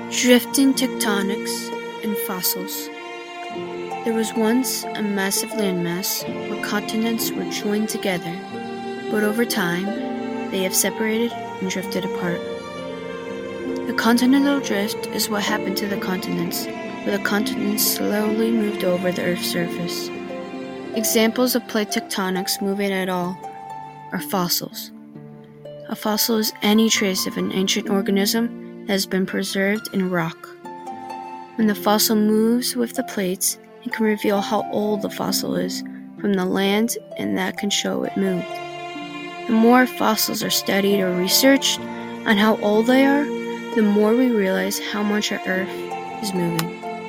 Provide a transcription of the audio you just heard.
Drifting tectonics and fossils. There was once a massive landmass where continents were joined together, but over time they have separated and drifted apart. The continental drift is what happened to the continents, where the continents slowly moved over the Earth's surface. Examples of plate tectonics moving at all are fossils. A fossil is any trace of an ancient organism that has been preserved in rock. When the fossil moves with the plates, it can reveal how old the fossil is from the land, and that can show it moved. The more fossils are studied or researched on how old they are, the more we realize how much our Earth is moving.